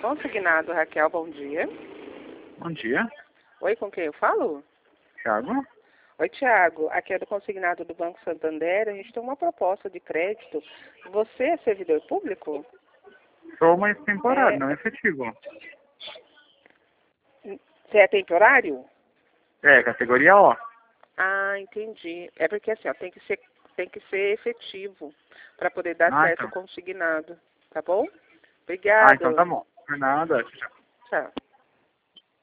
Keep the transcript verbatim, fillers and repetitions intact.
Consignado, Raquel, bom dia. Bom dia, Oi, com quem eu falo? Thiago. Oi, Tiago. Aqui é do Consignado do Banco Santander. A gente tem uma proposta de crédito. Você é servidor público? Sou mais temporário, É... não efetivo. Você é temporário? É, categoria O. Ah, entendi. É porque assim, ó, tem que ser, tem que ser efetivo para poder dar Ah, certo então. o consignado. Tá bom? Ah, então tá Obrigado. bom. Por nada, tchau. Tchau.